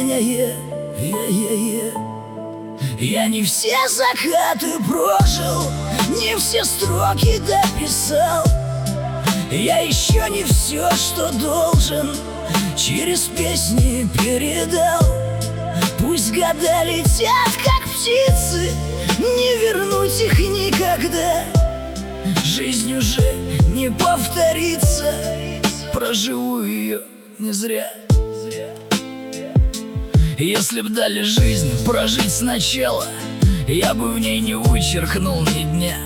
сожаление. Я не все закаты прожил, не все строки дописал. Я еще не все, что должен, через песни передал. Пусть года летят, как птицы, не вернуть их никогда. Жизнь уже не повторится, проживу ее не зря. Если б дали жизнь прожить сначала, я бы в ней не вычеркнул ни дня.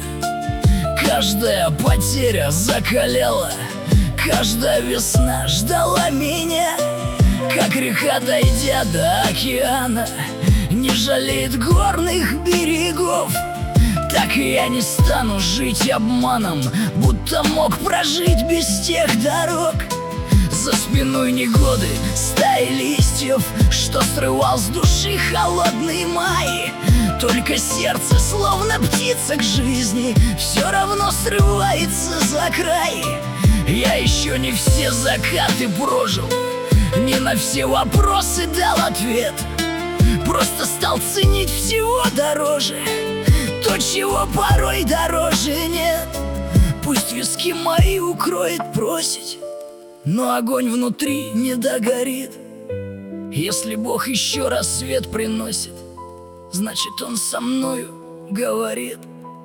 Каждая потеря закаляла, каждая весна ждала меня. Как река, дойдя до океана, не жалеет горных берегов, так и я не стану жить обманом, будто мог прожить без тех дорог. За спиной негоды, стаи листьев, что срывал с души холодный май. Только сердце, словно птица к жизни, все равно срывается за край. Я еще не все закаты прожил, не на все вопросы дал ответ. Просто стал ценить всего дороже то, чего порой дороже нет. Пусть виски мои укроет просить, но огонь внутри не догорит. Если Бог еще раз свет приносит, значит, Он со мною говорит.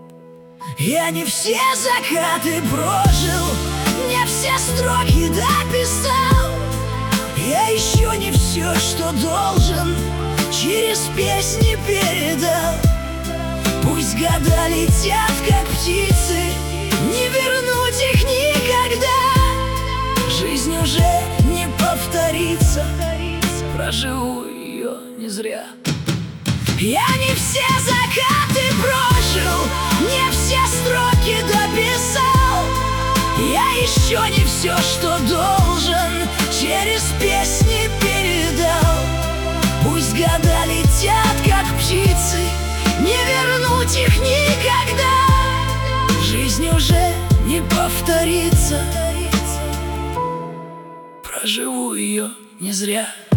Я не все закаты прожил, не все строки дописал. Я еще не все, что должен, через песни передал. Пусть года летят, как птицы, не вернуть их никогда. Жизнь уже не повторится, проживу ее не зря. Я не все закаты прожил, не все строки дописал. Я еще не все, что должен, через песни передал. Пусть года летят, как птицы, не вернуть их никогда. Жизнь уже не повторится, проживу ее не зря.